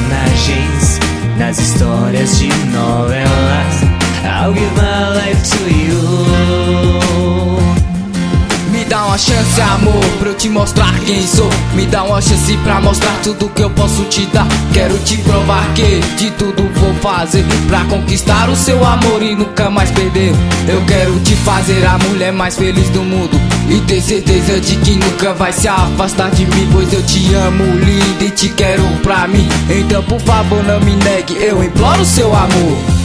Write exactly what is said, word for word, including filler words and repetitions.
personagens nas histórias de novelas. I'll give my life to you. Me dá uma chance, amor, pra eu te mostrar quem sou. Me dá uma chance pra mostrar tudo que eu posso te dar. Quero te provar que de tudo vou fazer pra conquistar o seu amor e nunca mais perder. Eu quero te fazer a mulher mais feliz do mundo e ter certeza de que nunca vai se afastar de mim, pois eu te amo, linda, e te quero pra mim. Então por favor não me negue, eu imploro seu amor.